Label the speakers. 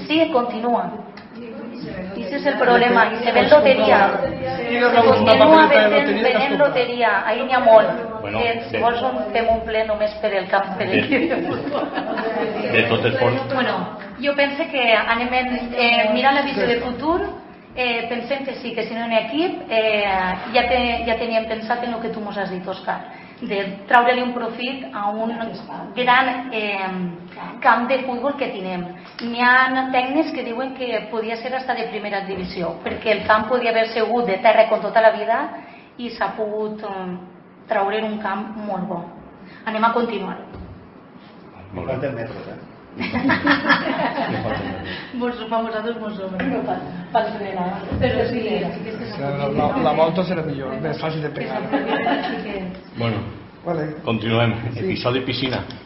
Speaker 1: Sí, continúa. Ese es el problema. Y se ven lotería. Continua venent loteria. Ahir n'hi ha molt. Si vols fem un ple només per el camp.
Speaker 2: De totes formes.
Speaker 1: Bueno, jo penso que anem mirant la visió de futur. Pensem que sí, que si no hi ha equip ja teníem pensat en el que tu mos has dit, Òscar, de treure-li un profit a un gran camp de futbol que tenim. N'hi ha tècnics que diuen que podia ser hasta de primera divisió, perquè el camp podia haver sigut de terra con tota la vida i s'ha pogut treure un camp molt bo. Anem a continuar.
Speaker 3: Molt bé.
Speaker 1: Vosaltres mos sobra. Però sí,
Speaker 4: la volta serà millor, més fàcil de pegar.
Speaker 2: Bueno, continuem. Episodi piscina.